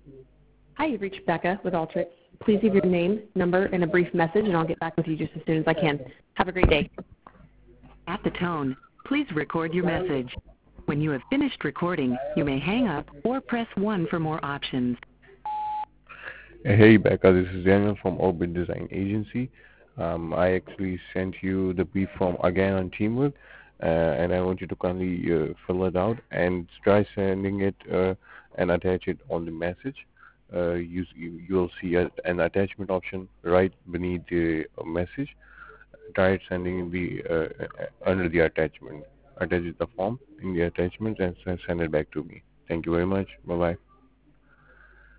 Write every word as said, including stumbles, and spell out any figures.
Hi, you've reached Becca with Alteryx. Please leave your name, number, and a brief message, and I'll get back with you just as soon as I can. Have a great day. At the tone, please record your message. When you have finished recording, you may hang up or press one for more options. Hey Becca, this is Daniel from Orbit Design Agency. Um, I actually sent you the brief from again on Teamwork, uh, and I want you to kindly uh, fill it out and try sending it uh, and attach it on the message. Uh, you, you'll see a, an attachment option right beneath the uh, message. Try sending the uh, under the attachment. Attach the form in the attachment and send it back to me. Thank you very much. Bye bye.